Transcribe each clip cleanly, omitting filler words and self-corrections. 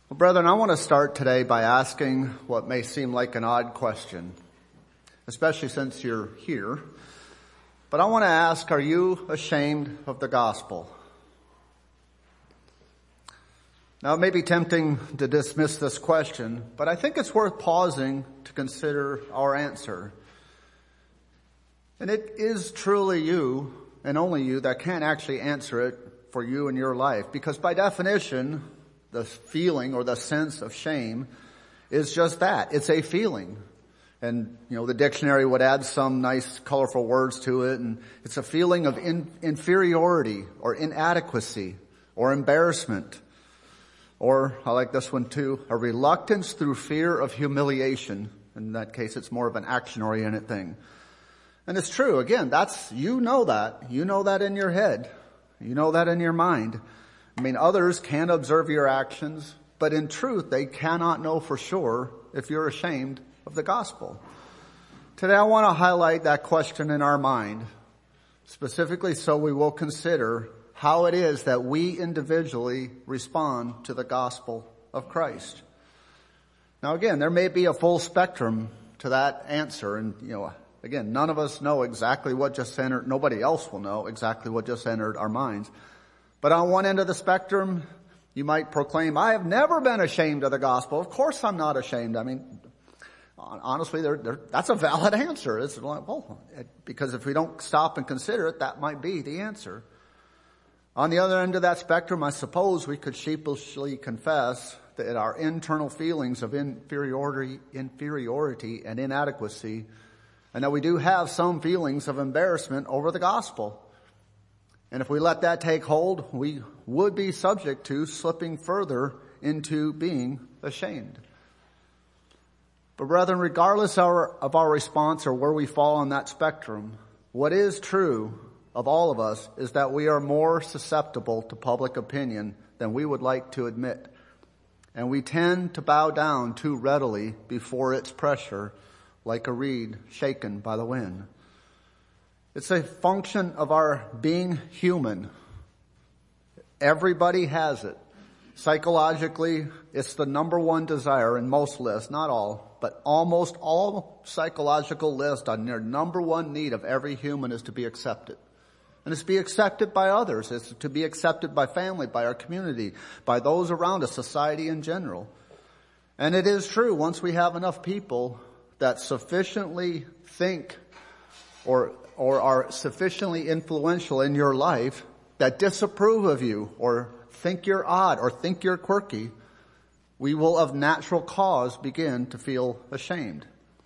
Well, brethren, I want to start today by asking what may seem like an odd question, especially since you're here. But I want to ask, are you ashamed of the gospel? Now, it may be tempting to dismiss this question, but I think it's worth pausing to consider our answer. And it is truly you, and only you, that can actually answer it for you in your life. Because by definition, the feeling or the sense of shame is just that. It's a feeling. And, the dictionary would add some nice, colorful words to it. And it's a feeling of inferiority or inadequacy or embarrassment. Or, I like this one too, a reluctance through fear of humiliation. In that case, it's more of an action-oriented thing. And it's true. Again, you know that. You know that in your head. You know that in your mind. Others can observe your actions, but in truth, they cannot know for sure if you're ashamed of the gospel. Today, I want to highlight that question in our mind, specifically so we will consider how it is that we individually respond to the gospel of Christ. Now, again, there may be a full spectrum to that answer, and, again, none of us know exactly what just entered, nobody else will know exactly what just entered our minds. But on one end of the spectrum, you might proclaim, I have never been ashamed of the gospel. Of course I'm not ashamed. Honestly, that's a valid answer. It's like, because if we don't stop and consider it, that might be the answer. On the other end of that spectrum, I suppose we could sheepishly confess that our internal feelings of inferiority and inadequacy, and that we do have some feelings of embarrassment over the gospel. And if we let that take hold, we would be subject to slipping further into being ashamed. But brethren, regardless of our response or where we fall on that spectrum, what is true of all of us is that we are more susceptible to public opinion than we would like to admit. And we tend to bow down too readily before its pressure, like a reed shaken by the wind. It's a function of our being human. Everybody has it. Psychologically, it's the number one desire in most lists, not all, but almost all psychological lists on their number one need of every human is to be accepted. And it's to be accepted by others. It's to be accepted by family, by our community, by those around us, society in general. And it is true, once we have enough people that sufficiently think or are sufficiently influential in your life that disapprove of you or think you're odd or think you're quirky, we will of natural cause begin to feel ashamed.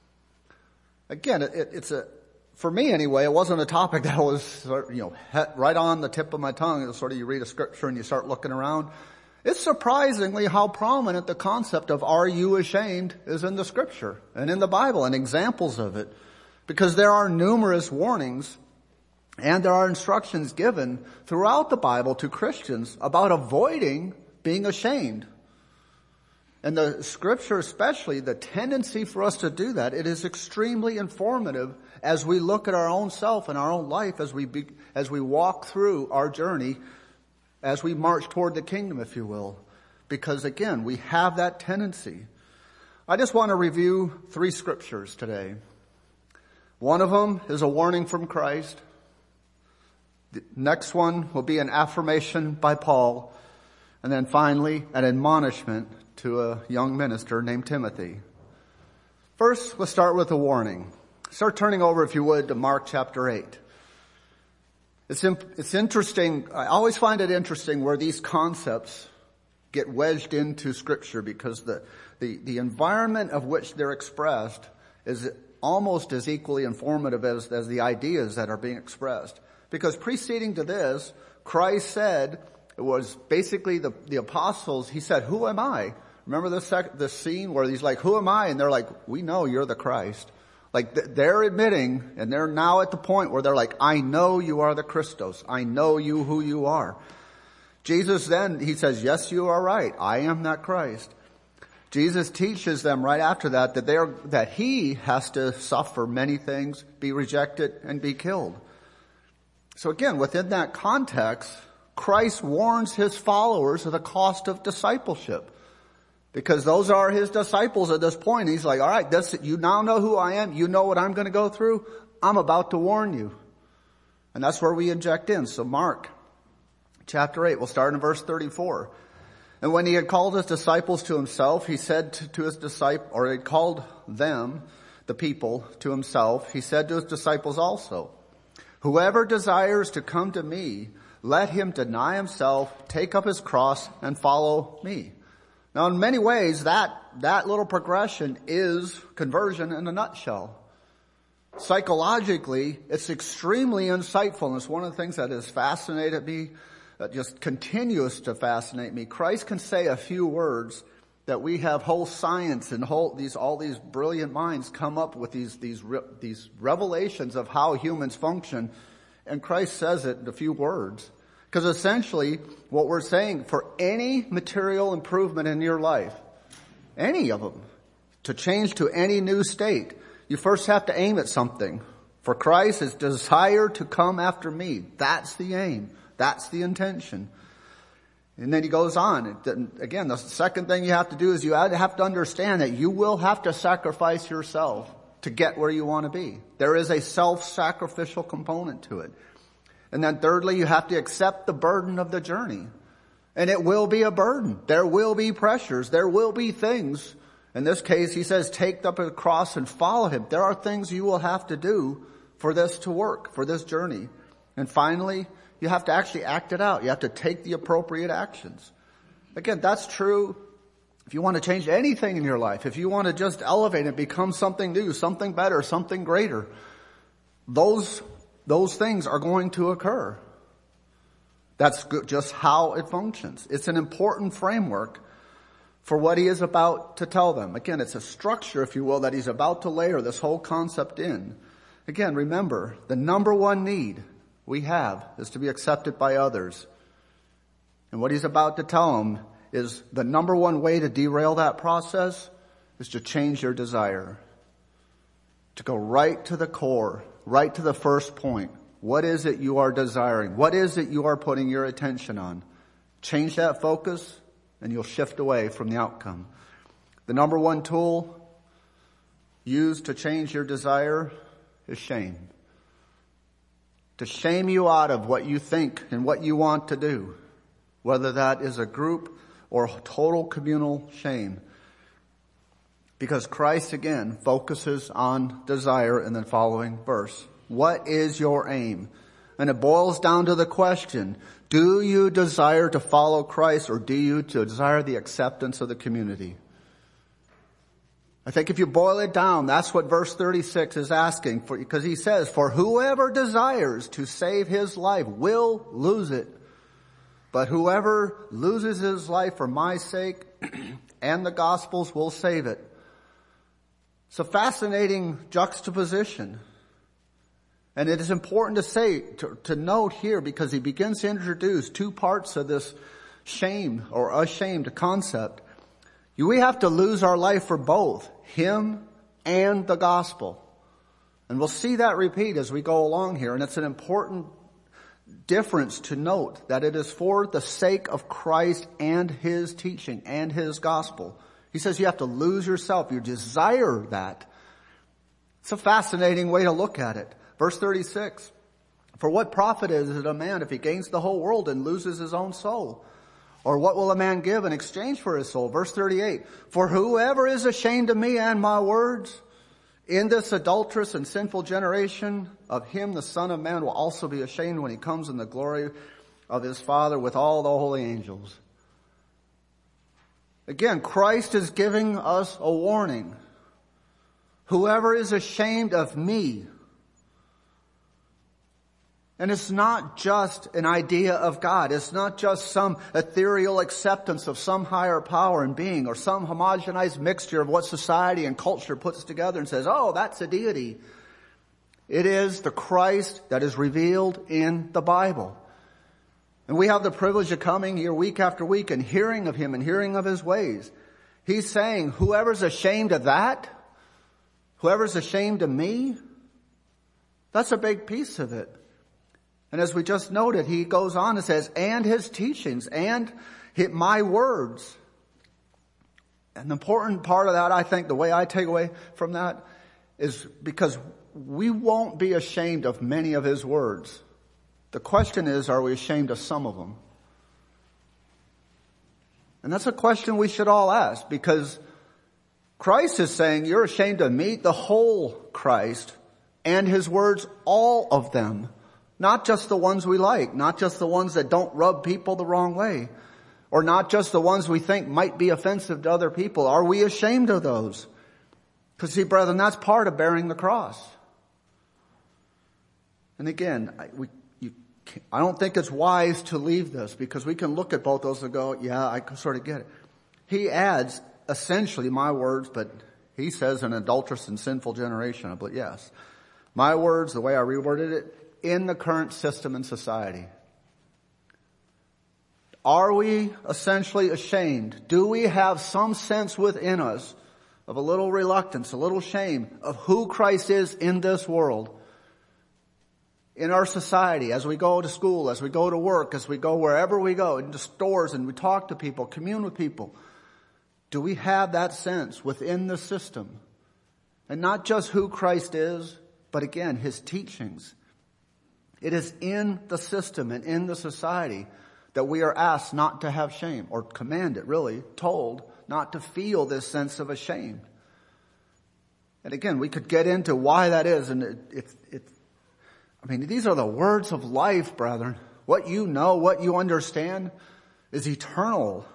Again, for me anyway, it wasn't a topic that was, right on the tip of my tongue. It's sort of, you read a scripture and you start looking around. It's surprisingly how prominent the concept of are you ashamed is in the scripture and in the Bible and examples of it. Because there are numerous warnings and there are instructions given throughout the Bible to Christians about avoiding being ashamed. And the scripture especially, the tendency for us to do that, it is extremely informative as we look at our own self and our own life as we walk through our journey, as we march toward the kingdom, if you will. Because again, we have that tendency. I just want to review 3 scriptures today. One of them is a warning from Christ. The next one will be an affirmation by Paul. And then finally, an admonishment to a young minister named Timothy. First, let's start with a warning. Start turning over, if you would, to Mark chapter 8. It's interesting. I always find it interesting where these concepts get wedged into Scripture because the environment of which they're expressed is almost as equally informative as the ideas that are being expressed. Because preceding to this, Christ said, it was basically the apostles, he said, who am I? Remember the scene where he's like, who am I? And they're like, we know you're the Christ. Like they're admitting, and they're now at the point where they're like, I know you are the Christos. I know you who you are. Jesus then, he says, yes, you are right. I am that Christ. Jesus teaches them right after that he has to suffer many things, be rejected, and be killed. So again, within that context, Christ warns his followers of the cost of discipleship. Because those are his disciples at this point. He's like, all right, you now know who I am. You know what I'm going to go through. I'm about to warn you. And that's where we inject in. So Mark chapter 8, we'll start in verse 34. And when he had called his disciples to himself, he said to his disciples, or he called them, the people, to himself, he said to his disciples also, whoever desires to come to me, let him deny himself, take up his cross, and follow me. Now, in many ways, that little progression is conversion in a nutshell. Psychologically, it's extremely insightful, and it's one of the things that has fascinated me, that just continues to fascinate me. Christ can say a few words that we have whole science and all these brilliant minds come up with these revelations of how humans function, and Christ says it in a few words. Because essentially, what we're saying, for any material improvement in your life, any of them, to change to any new state, you first have to aim at something. For Christ is desire to come after me. That's the aim. That's the intention. And then he goes on. Again, the second thing you have to do is you have to understand that you will have to sacrifice yourself to get where you want to be. There is a self-sacrificial component to it. And then thirdly, you have to accept the burden of the journey. And it will be a burden. There will be pressures. There will be things. In this case, he says, take up a cross and follow him. There are things you will have to do for this to work, for this journey. And finally, you have to actually act it out. You have to take the appropriate actions. Again, that's true if you want to change anything in your life. If you want to just elevate and become something new, something better, something greater. Those things are going to occur. That's just how it functions. It's an important framework for what he is about to tell them. Again, it's a structure, if you will, that he's about to layer this whole concept in. Again, remember, the number one need we have is to be accepted by others. And what he's about to tell them is the number one way to derail that process is to change your desire. To go right to the core, right to the first point. What is it you are desiring? What is it you are putting your attention on? Change that focus and you'll shift away from the outcome. The number one tool used to change your desire is shame. To shame you out of what you think and what you want to do. Whether that is a group or total communal shame. Because Christ, again, focuses on desire in the following verse. What is your aim? And it boils down to the question, do you desire to follow Christ or do you desire the acceptance of the community? I think if you boil it down, that's what verse 36 is asking for, because he says, for whoever desires to save his life will lose it. But whoever loses his life for my sake and the gospel's will save it. It's a fascinating juxtaposition. And it is important to note here, because he begins to introduce two parts of this shame or ashamed concept. We have to lose our life for both him and the gospel. And we'll see that repeat as we go along here. And it's an important difference to note that it is for the sake of Christ and his teaching and his gospel. He says you have to lose yourself. You desire that. It's a fascinating way to look at it. Verse 36, for what profit is it a man if he gains the whole world and loses his own soul? Or what will a man give in exchange for his soul? Verse 38, for whoever is ashamed of me and my words in this adulterous and sinful generation, of him the Son of Man will also be ashamed when he comes in the glory of his Father with all the holy angels. Again, Christ is giving us a warning. Whoever is ashamed of me. And it's not just an idea of God. It's not just some ethereal acceptance of some higher power and being, or some homogenized mixture of what society and culture puts together and says, oh, that's a deity. It is the Christ that is revealed in the Bible. And we have the privilege of coming here week after week and hearing of him and hearing of his ways. He's saying, whoever's ashamed of that, whoever's ashamed of me, that's a big piece of it. And as we just noted, he goes on and says, and his teachings and my words. And the important part of that, I think, the way I take away from that is because we won't be ashamed of many of his words. The question is, are we ashamed of some of them? And that's a question we should all ask, because Christ is saying you're ashamed to meet the whole Christ and his words, all of them. Not just the ones we like, not just the ones that don't rub people the wrong way, or not just the ones we think might be offensive to other people. Are we ashamed of those? Because see, brethren, that's part of bearing the cross. And again, I don't think it's wise to leave this, because we can look at both those and go, yeah, I can sort of get it. He adds essentially my words, but he says an adulterous and sinful generation. But yes, my words, the way I reworded it, in the current system and society. Are we essentially ashamed? Do we have some sense within us of a little reluctance, a little shame of who Christ is in this world? In our society, as we go to school, as we go to work, as we go wherever we go, into stores and we talk to people, commune with people. Do we have that sense within the system? And not just who Christ is, but again, his teachings. It is in the system and in the society that we are asked not to have shame, or commanded, really, told not to feel this sense of shame. And again, we could get into why that is, and these are the words of life, brethren. What you know, what you understand is eternal.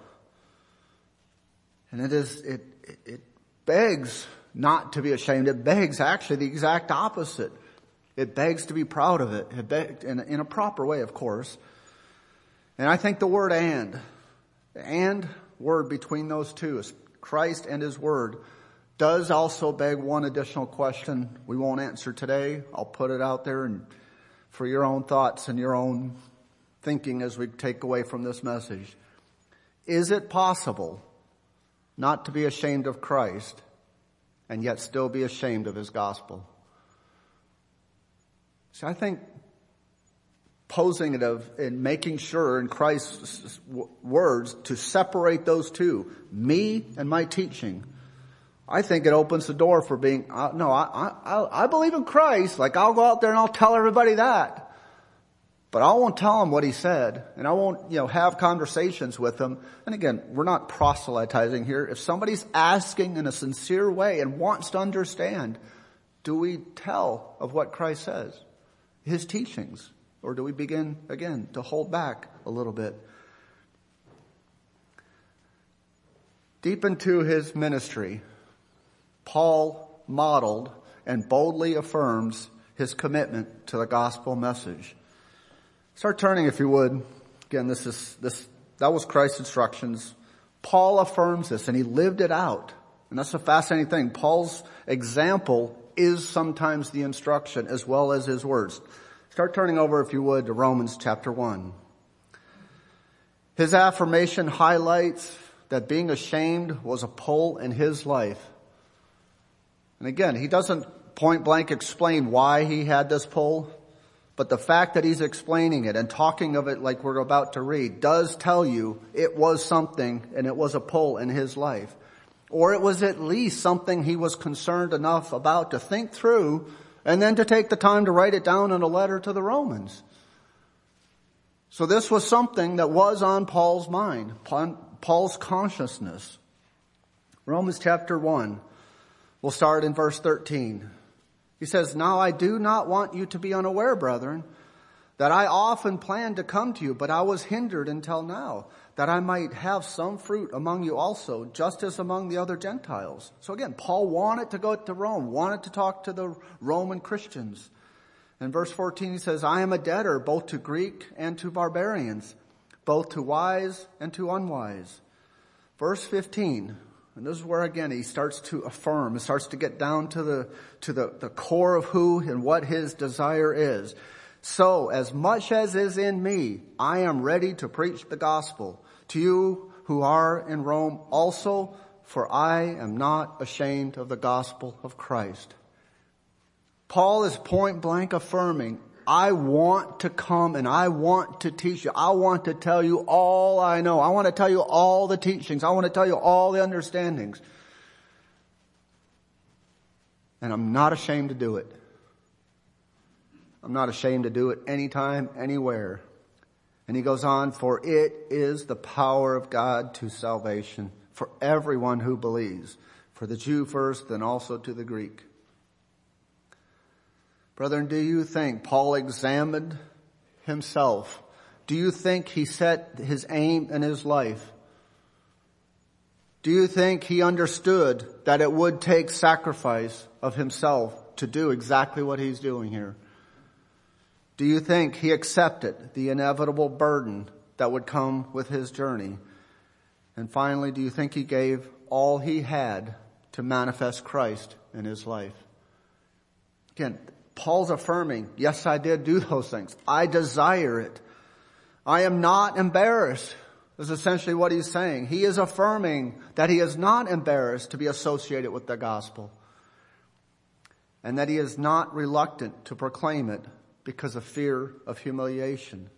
And it begs not to be ashamed. It begs actually the exact opposite. It begs to be proud of it. It begs in a proper way, of course. And I think the word and word between those two, is Christ and his word, does also beg one additional question we won't answer today. I'll put it out there and for your own thoughts and your own thinking as we take away from this message. Is it possible not to be ashamed of Christ and yet still be ashamed of his gospel? See, I think posing it and making sure in Christ's words to separate those two, me and my teaching, I think it opens the door for being, I believe in Christ. Like, I'll go out there and I'll tell everybody that. But I won't tell them what he said. And I won't, have conversations with them. And again, we're not proselytizing here. If somebody's asking in a sincere way and wants to understand, do we tell of what Christ says? His teachings? Or do we begin, again, to hold back a little bit? Deep into his ministry, Paul modeled and boldly affirms his commitment to the gospel message. Start turning, if you would. Again, that was Christ's instructions. Paul affirms this, and he lived it out. And that's a fascinating thing. Paul's example is sometimes the instruction as well as his words. Start turning over, if you would, to Romans chapter 1. His affirmation highlights that being ashamed was a pull in his life. And again, he doesn't point blank explain why he had this pull, but the fact that he's explaining it and talking of it like we're about to read does tell you it was something, and it was a pull in his life. Or it was at least something he was concerned enough about to think through and then to take the time to write it down in a letter to the Romans. So this was something that was on Paul's mind, Paul's consciousness. Romans chapter 1, we'll start in verse 13. He says, "Now I do not want you to be unaware, brethren, that I often planned to come to you, but I was hindered until now, that I might have some fruit among you also, just as among the other Gentiles." So again, Paul wanted to go to Rome, wanted to talk to the Roman Christians. In verse 14 he says, "I am a debtor both to Greek and to barbarians, both to wise and to unwise." Verse 15, and this is where again he starts to affirm, he starts to get down to the core of who and what his desire is. "So, as much as is in me, I am ready to preach the gospel to you who are in Rome also, for I am not ashamed of the gospel of Christ." Paul is point blank affirming, I want to come and I want to teach you. I want to tell you all I know. I want to tell you all the teachings. I want to tell you all the understandings. And I'm not ashamed to do it. I'm not ashamed to do it anytime, anywhere. And he goes on, for it is the power of God to salvation for everyone who believes, for the Jew first, then also to the Greek. Brethren, do you think Paul examined himself? Do you think he set his aim in his life? Do you think he understood that it would take sacrifice of himself to do exactly what he's doing here? Do you think he accepted the inevitable burden that would come with his journey? And finally, do you think he gave all he had to manifest Christ in his life? Again, Paul's affirming, yes, I did do those things. I desire it. I am not embarrassed, is essentially what he's saying. He is affirming that he is not embarrassed to be associated with the gospel, and that he is not reluctant to proclaim it because of fear of humiliation.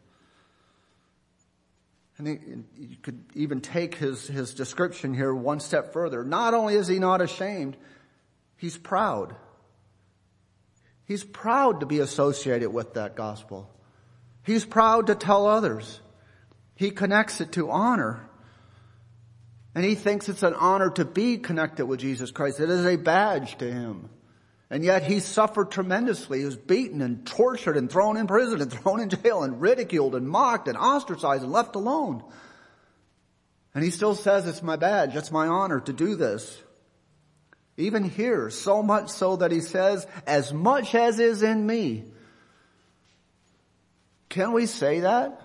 And you could even take his description here one step further. Not only is he not ashamed, he's proud. He's proud to be associated with that gospel. He's proud to tell others. He connects it to honor. And he thinks it's an honor to be connected with Jesus Christ. It is a badge to him. And yet he suffered tremendously. He was beaten and tortured and thrown in prison and thrown in jail and ridiculed and mocked and ostracized and left alone. And he still says, it's my badge, it's my honor to do this. Even here, so much so that he says, as much as is in me. Can we say that?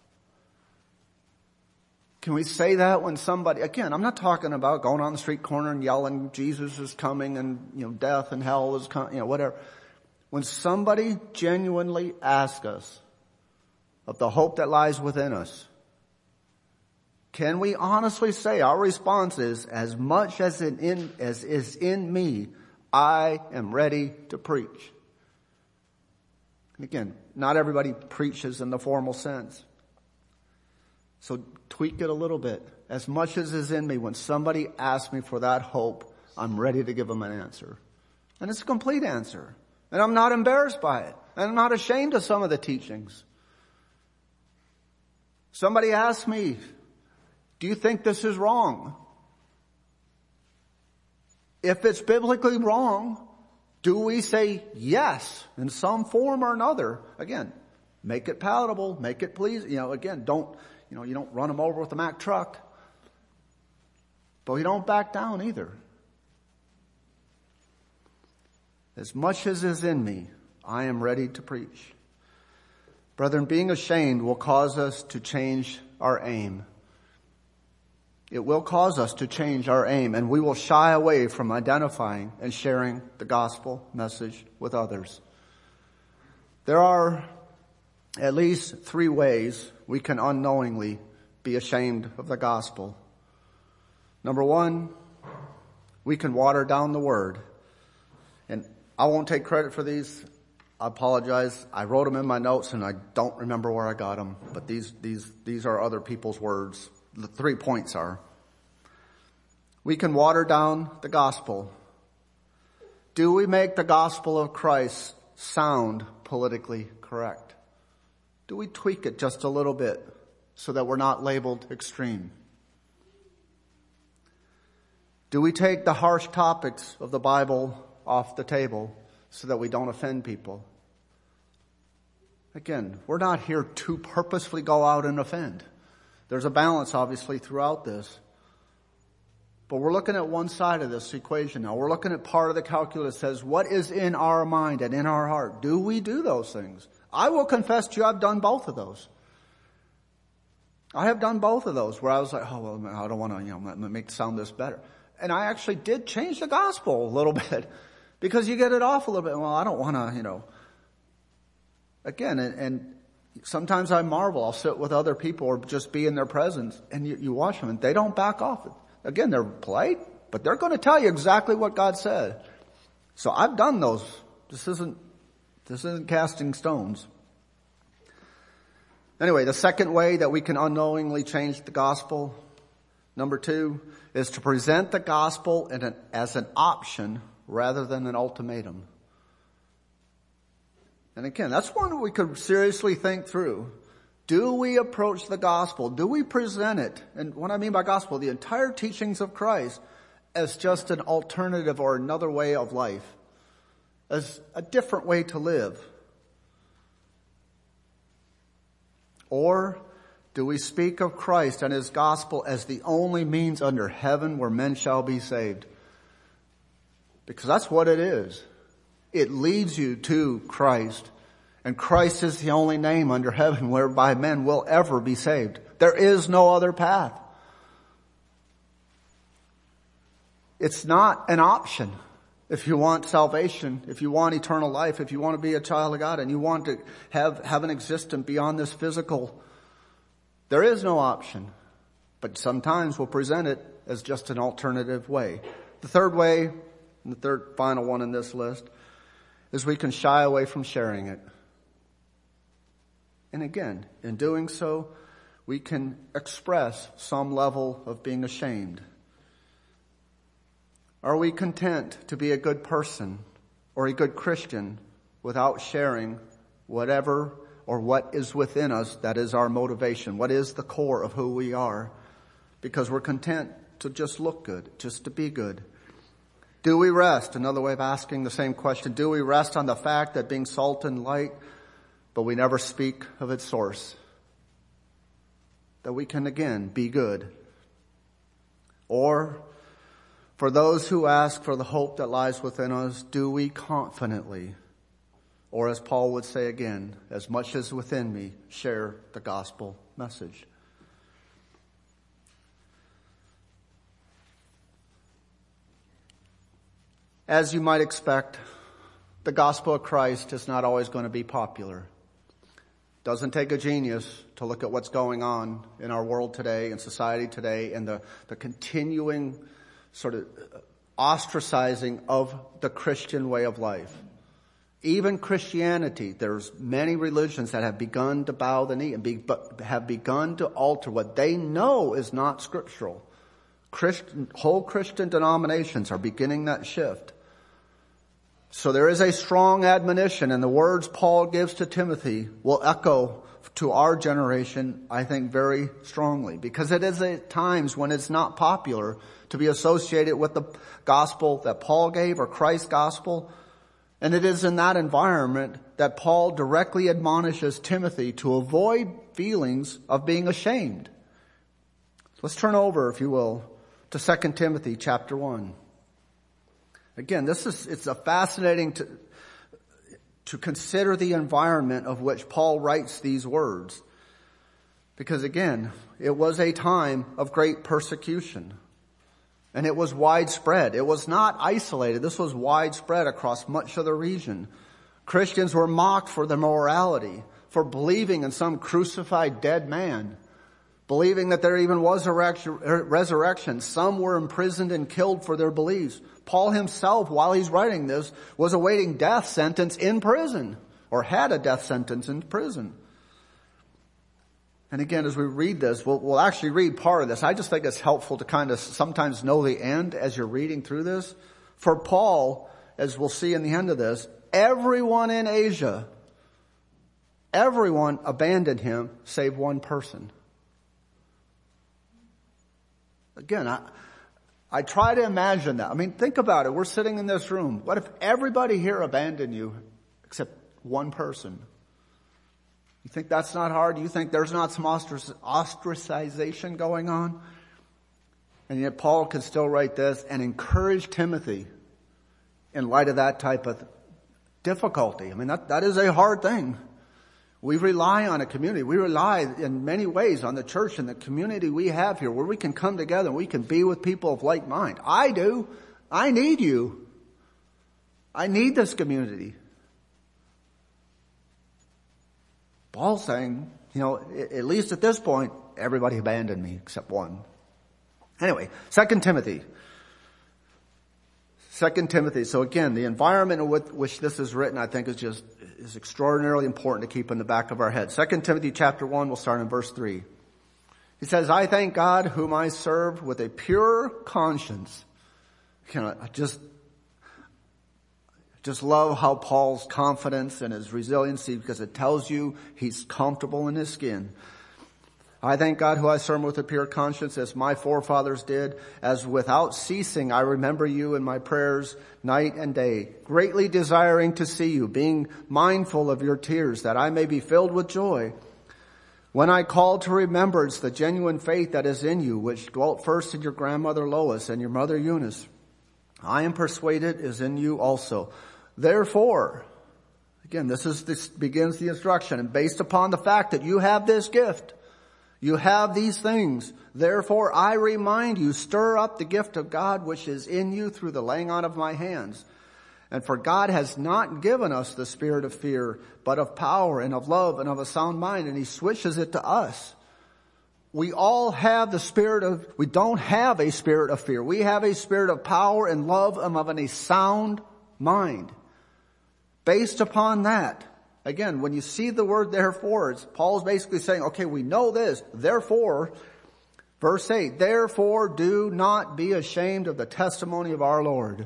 Can we say that when somebody, again, I'm not talking about going on the street corner and yelling, Jesus is coming and, death and hell is coming, whatever. When somebody genuinely asks us of the hope that lies within us, can we honestly say our response is, as much as is in me, I am ready to preach? And again, not everybody preaches in the formal sense. So tweak it a little bit. As much as is in me, when somebody asks me for that hope, I'm ready to give them an answer. And it's a complete answer. And I'm not embarrassed by it. And I'm not ashamed of some of the teachings. Somebody asks me, do you think this is wrong? If it's biblically wrong, do we say yes in some form or another? Again, make it palatable, make it pleasing. Again, you don't run them over with a Mack truck. But we don't back down either. As much as is in me, I am ready to preach. Brethren, being ashamed will cause us to change our aim. It will cause us to change our aim, and we will shy away from identifying and sharing the gospel message with others. There are at least 3 ways we can unknowingly be ashamed of the gospel. Number 1, we can water down the word. And I won't take credit for these. I apologize. I wrote them in my notes and I don't remember where I got them. But these are other people's words. The 3 points are: we can water down the gospel. Do we make the gospel of Christ sound politically correct? Do we tweak it just a little bit so that we're not labeled extreme? Do we take the harsh topics of the Bible off the table so that we don't offend people? Again, we're not here to purposefully go out and offend. There's a balance, obviously, throughout this. But we're looking at one side of this equation now. We're looking at part of the calculus that says, what is in our mind and in our heart? Do we do those things? I will confess to you, I've done both of those. I have done both of those where I was like, I don't want to, make it sound this better. And I actually did change the gospel a little bit because you get it off a little bit. Well, I don't want to, again, and sometimes I marvel. I'll sit with other people or just be in their presence and you watch them and they don't back off. Again, they're polite, but they're going to tell you exactly what God said. So I've done those. This isn't casting stones. Anyway, the second way that we can unknowingly change the gospel, number 2, is to present the gospel as an option rather than an ultimatum. And again, that's one we could seriously think through. Do we approach the gospel? Do we present it? And what I mean by gospel, the entire teachings of Christ, as just an alternative or another way of life, as a different way to live? Or do we speak of Christ and his gospel as the only means under heaven where men shall be saved? Because that's what it is. It leads you to Christ. And Christ is the only name under heaven whereby men will ever be saved. There is no other path. It's not an option. If you want salvation, if you want eternal life, if you want to be a child of God and you want to have an existence beyond this physical, there is no option. But sometimes we'll present it as just an alternative way. The third way, and the third final one in this list, is we can shy away from sharing it. And again, in doing so, we can express some level of being ashamed. Are we content to be a good person or a good Christian without sharing whatever or what is within us that is our motivation? What is the core of who we are? Because we're content to just look good, just to be good. Do we rest? Another way of asking the same question. Do we rest on the fact that being salt and light, but we never speak of its source? That we can again be good. Or, for those who ask for the hope that lies within us, do we confidently, or as Paul would say again, as much as within me, share the gospel message? As you might expect, the gospel of Christ is not always going to be popular. Doesn't take a genius to look at what's going on in our world today, in society today, and the continuing sort of ostracizing of the Christian way of life. Even Christianity, there's many religions that have begun to bow the knee and have begun to alter what they know is not scriptural. Whole Christian denominations are beginning that shift. So there is a strong admonition, and the words Paul gives to Timothy will echo to our generation, I think, very strongly. Because it is at times when it's not popular to be associated with the gospel that Paul gave or Christ's gospel. And it is in that environment that Paul directly admonishes Timothy to avoid feelings of being ashamed. Let's turn over, if you will, to 2 Timothy chapter 1. Again, it's a fascinating to consider the environment of which Paul writes these words. Because again, it was a time of great persecution. And it was widespread. It was not isolated. This was widespread across much of the region. Christians were mocked for their morality, for believing in some crucified dead man, believing that there even was a resurrection. Some were imprisoned and killed for their beliefs. Paul himself, while he's writing this, was awaiting death sentence in prison, or had a death sentence in prison. And again, as we read this, we'll actually read part of this. I just think it's helpful to kind of sometimes know the end as you're reading through this. For Paul, as we'll see in the end of this, everyone in Asia, everyone abandoned him save one person. Again, I try to imagine that. I mean, think about it. We're sitting in this room. What if everybody here abandoned you except one person? You think that's not hard? You think there's not some ostracization going on? And yet Paul can still write this and encourage Timothy in light of that type of difficulty. I mean, that is a hard thing. We rely on a community. We rely in many ways on the church and the community we have here where we can come together and we can be with people of like mind. I do. I need you. I need this community. Paul's saying, at least at this point, everybody abandoned me except one. Anyway, 2 Timothy. 2 Timothy. So again, the environment in which this is written, I think is extraordinarily important to keep in the back of our head. 2 Timothy chapter 1, we'll start in verse 3. He says, I thank God whom I serve with a pure conscience. I just love how Paul's confidence and his resiliency, because it tells you he's comfortable in his skin. I thank God who I serve with a pure conscience, as my forefathers did, as without ceasing I remember you in my prayers night and day, greatly desiring to see you, being mindful of your tears, that I may be filled with joy. When I call to remembrance the genuine faith that is in you, which dwelt first in your grandmother Lois and your mother Eunice, I am persuaded is in you also. Therefore, again, this begins the instruction, and based upon the fact that you have this gift, you have these things. Therefore, I remind you, stir up the gift of God which is in you through the laying on of my hands. And for God has not given us the spirit of fear, but of power and of love and of a sound mind. And he switches it to us. We all have we don't have a spirit of fear. We have a spirit of power and love and of a sound mind. Based upon that, again, when you see the word therefore, Paul's basically saying, okay, we know this. Therefore, verse 8, therefore do not be ashamed of the testimony of our Lord.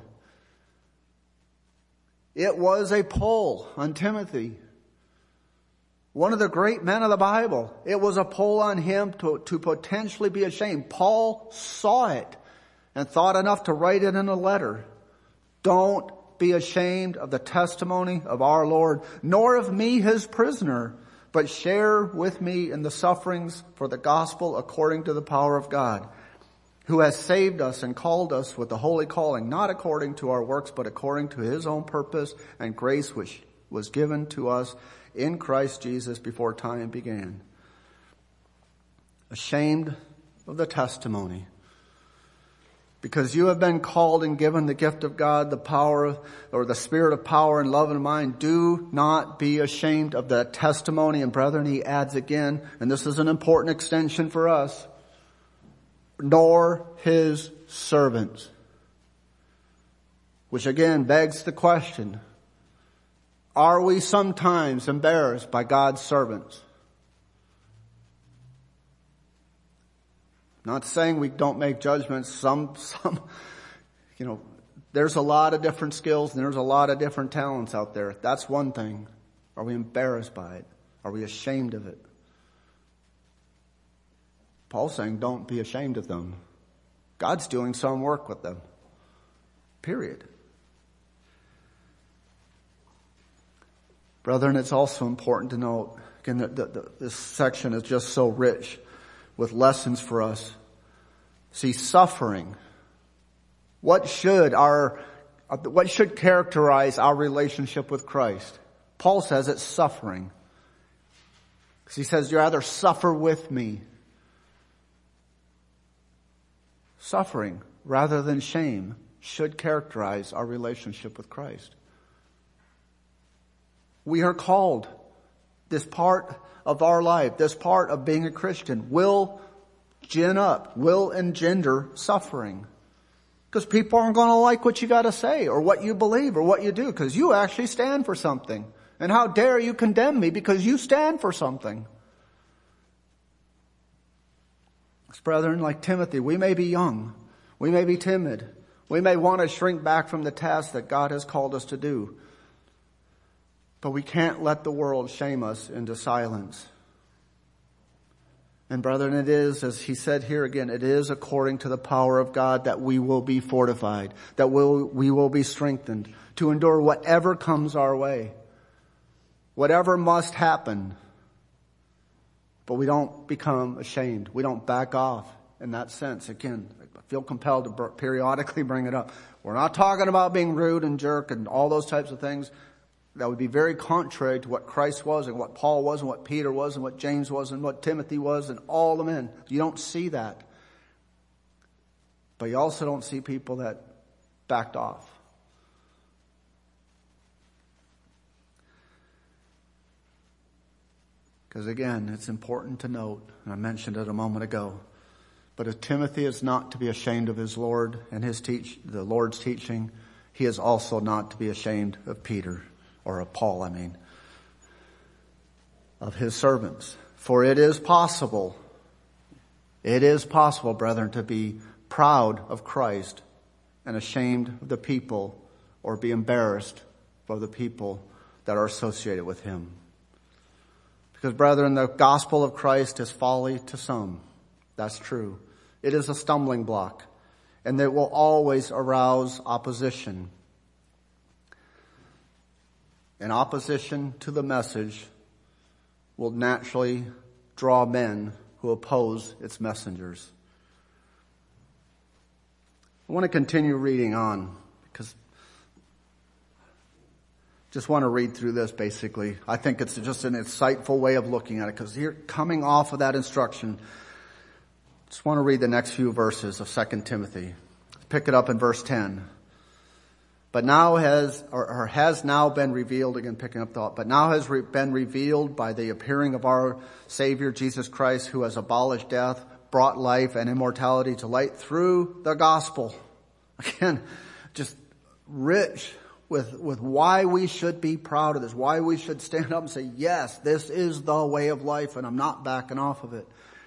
It was a pull on Timothy, one of the great men of the Bible. It was a pull on him to potentially be ashamed. Paul saw it and thought enough to write it in a letter. Don't be ashamed of the testimony of our Lord, nor of me his prisoner, but share with me in the sufferings for the gospel according to the power of God, who has saved us and called us with the holy calling, not according to our works, but according to his own purpose and grace, which was given to us in Christ Jesus before time began. Ashamed of the testimony. Because you have been called and given the gift of God, the power or the spirit of power and love and mind. Do not be ashamed of the testimony. And brethren, he adds again, and this is an important extension for us, nor his servants. Which again begs the question, are we sometimes embarrassed by God's servants? Not saying we don't make judgments. Some, there's a lot of different skills and there's a lot of different talents out there. That's one thing. Are we embarrassed by it? Are we ashamed of it? Paul's saying don't be ashamed of them. God's doing some work with them. Period. Brethren, it's also important to note, again, that this section is just so rich with lessons for us. See, suffering. What should characterize our relationship with Christ? Paul says it's suffering. Because he says, you rather suffer with me. Suffering, rather than shame, should characterize our relationship with Christ. We are called, this part of our life, this part of being a Christian will engender suffering. Because people aren't going to like what you got to say or what you believe or what you do, because you actually stand for something. And how dare you condemn me because you stand for something. Brethren, like Timothy, we may be young. We may be timid. We may want to shrink back from the task that God has called us to do. But we can't let the world shame us into silence. And brethren, it is, as he said here again, it is according to the power of God that we will be fortified, that we will be strengthened to endure whatever comes our way, whatever must happen. But we don't become ashamed. We don't back off in that sense. Again, I feel compelled to periodically bring it up. We're not talking about being rude and jerk and all those types of things. That would be very contrary to what Christ was and what Paul was and what Peter was and what James was and what Timothy was and all the men. You don't see that. But you also don't see people that backed off. Because again, it's important to note, and I mentioned it a moment ago, but if Timothy is not to be ashamed of his Lord and the Lord's teaching, he is also not to be ashamed of Peter, or of Paul, of his servants. For it is possible, brethren, to be proud of Christ and ashamed of the people, or be embarrassed by the people that are associated with him. Because, brethren, the gospel of Christ is folly to some. That's true. It is a stumbling block, and it will always arouse opposition. And opposition to the message will naturally draw men who oppose its messengers. I want to continue reading on, because just want to read through this basically. I think it's just an insightful way of looking at it, because here, coming off of that instruction, just want to read the next few verses of 2 Timothy. Pick it up in verse 10. But now has now been revealed, again picking up thought, but now has been revealed by the appearing of our Savior Jesus Christ, who has abolished death, brought life and immortality to light through the gospel. Again, just rich with why we should be proud of this, why we should stand up and say, yes, this is the way of life, and I'm not backing off of it.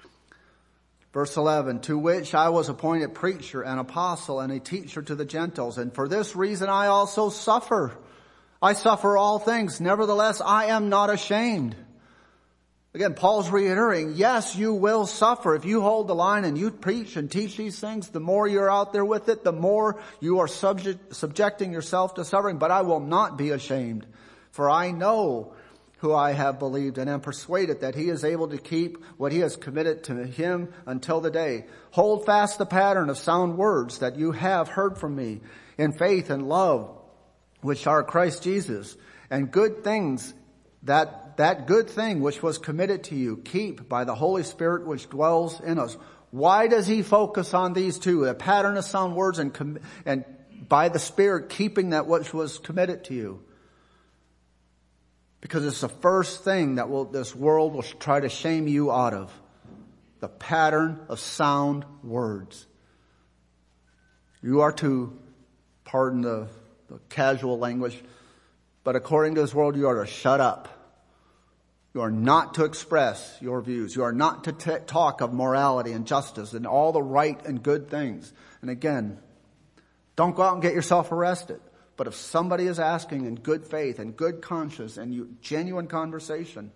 Verse 11, to which I was appointed preacher and apostle and a teacher to the Gentiles, and for this reason I also suffer. I suffer all things. Nevertheless, I am not ashamed. Again, Paul's reiterating, yes, you will suffer. If you hold the line and you preach and teach these things, the more you're out there with it, the more you are subjecting yourself to suffering. But I will not be ashamed, for I know who I have believed and am persuaded that he is able to keep what he has committed to him until the day. Hold fast the pattern of sound words that you have heard from me in faith and love, which are Christ Jesus, and good things that good thing which was committed to you, keep by the Holy Spirit which dwells in us. Why does he focus on these two? A pattern of sound words and by the Spirit keeping that which was committed to you. Because it's the first thing that this world will try to shame you out of. The pattern of sound words. You are to, pardon the casual language, but according to this world, you are to shut up. You are not to express your views. You are not to talk of morality and justice and all the right and good things. And again, don't go out and get yourself arrested. But if somebody is asking in good faith and good conscience and genuine conversation,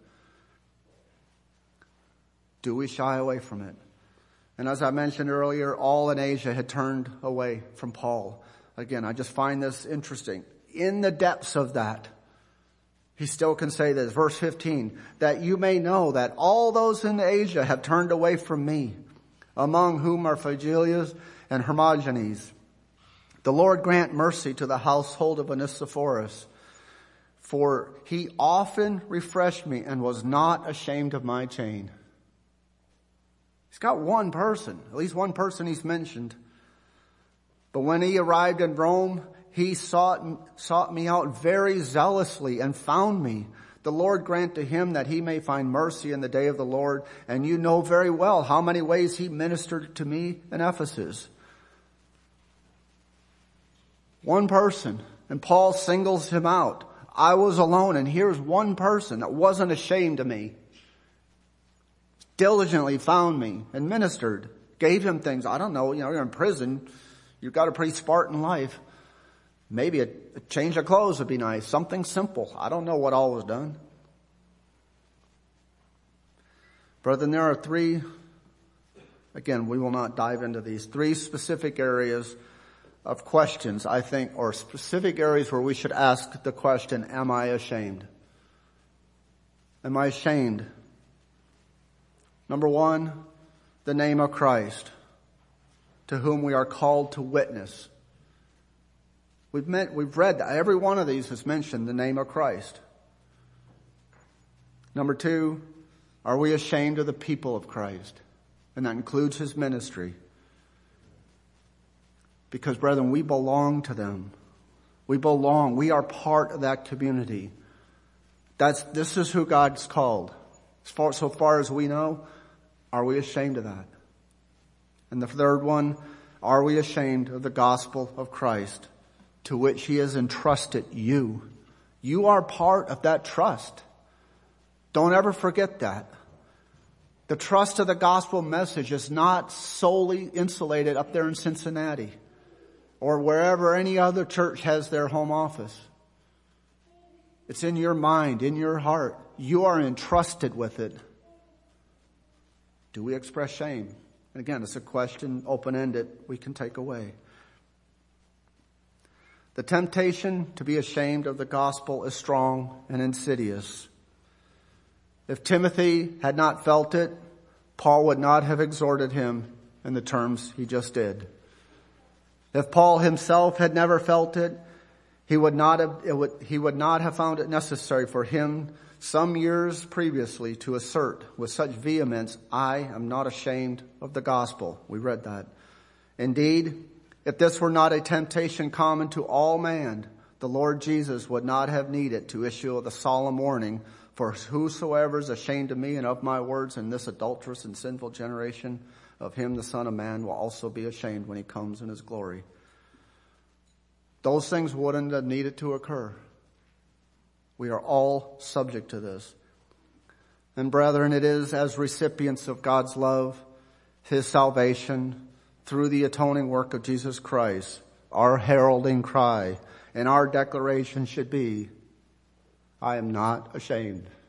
do we shy away from it? And as I mentioned earlier, all in Asia had turned away from Paul. Again, I just find this interesting. In the depths of that, he still can say this, verse 15, that you may know that all those in Asia have turned away from me, among whom are Phygellus and Hermogenes. The Lord grant mercy to the household of Onesiphorus, for he often refreshed me and was not ashamed of my chain. He's got one person, at least one person he's mentioned. But when he arrived in Rome, he sought me out very zealously and found me. The Lord grant to him that he may find mercy in the day of the Lord. And you know very well how many ways he ministered to me in Ephesus. One person, and Paul singles him out. I was alone, and here's one person that wasn't ashamed of me. Diligently found me and ministered, gave him things. I don't know, you're in prison. You've got a pretty Spartan life. Maybe a change of clothes would be nice. Something simple. I don't know what all was done. Brethren, there are three, again, we will not dive into these, three specific areas of questions, I think, or specific areas where we should ask the question, am I ashamed? Am I ashamed? Number one, the name of Christ, to whom we are called to witness. We've read that every one of these has mentioned the name of Christ. Number two, are we ashamed of the people of Christ? And that includes his ministry. Because, brethren, we belong to them. We belong. We are part of that community. This is who God's called. So far as we know, are we ashamed of that? And the third one, are we ashamed of the gospel of Christ? to which he has entrusted you. You are part of that trust. Don't ever forget that. The trust of the gospel message is not solely insulated up there in Cincinnati or wherever any other church has their home office. It's in your mind, in your heart. You are entrusted with it. Do we express shame? And again, it's a question, open-ended, we can take away. The temptation to be ashamed of the gospel is strong and insidious. If Timothy had not felt it, Paul would not have exhorted him in the terms he just did. If Paul himself had never felt it, he would not have found it necessary for him some years previously to assert with such vehemence, I am not ashamed of the gospel. We read that. Indeed, if this were not a temptation common to all man, the Lord Jesus would not have needed to issue the solemn warning, for whosoever is ashamed of me and of my words in this adulterous and sinful generation, of him the Son of Man will also be ashamed when he comes in his glory. Those things wouldn't have needed to occur. We are all subject to this. And brethren, it is as recipients of God's love, his salvation, through the atoning work of Jesus Christ, our heralding cry and our declaration should be, I am not ashamed.